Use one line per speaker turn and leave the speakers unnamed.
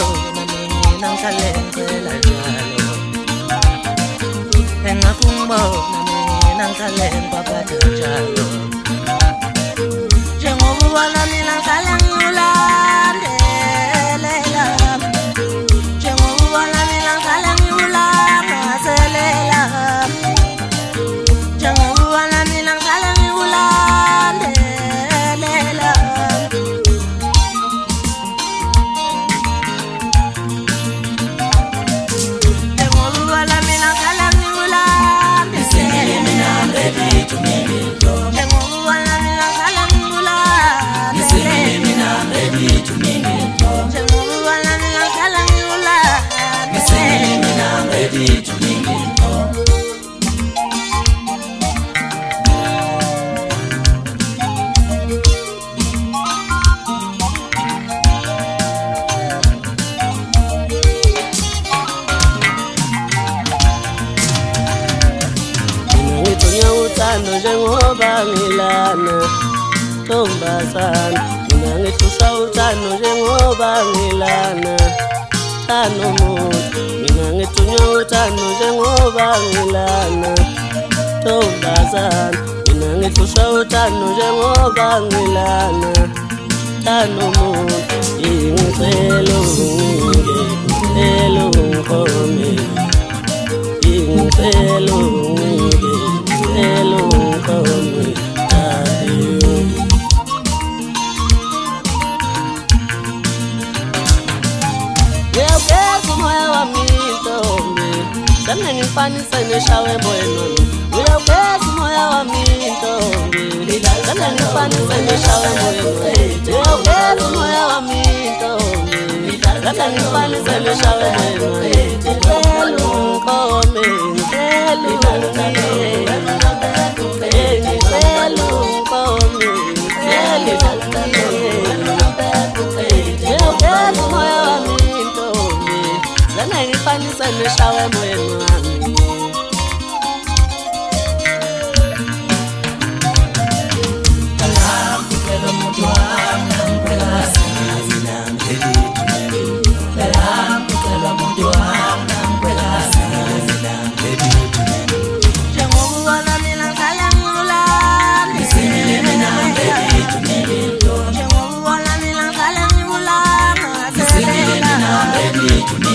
mina ngihlale ngicela njalo engakungibona mina ngihlale ngibaphatha njalo njengoba ubona mina ngihlale ngiwulandelela njengoba ubona mina ngihlale ngiwulangazelela njengoba ubona mina ngihlale ngiwulandelela njengoba ngilana ntombazana mina ngihlusa uthando njengoba ngilana thando muntu mina ngithunywa uthando njengoba ngilana ntombazana mina ngihlusa uthando njengoba ngilana thando muntu ingicelo ngicelo ngikome ingicelo hello, come daddy. Uyawugeza umoya wami ntombi, sana ngifanisa neshawe moyeni. Uyawugeza umoya wami ntombi, sana ngifanisa neshawe moyeni. Uyawugeza umoya wami ntombi, sana ngifanisa neshawe moyeni. Hello, come hello. Nishawe moyeni wami ngicela umuntu wami ngicela ngicela umuntu wami ngicela njengoba ubona mina ngihlala ngiwulana mina njengoba ubona mina ngihlala ngiwulana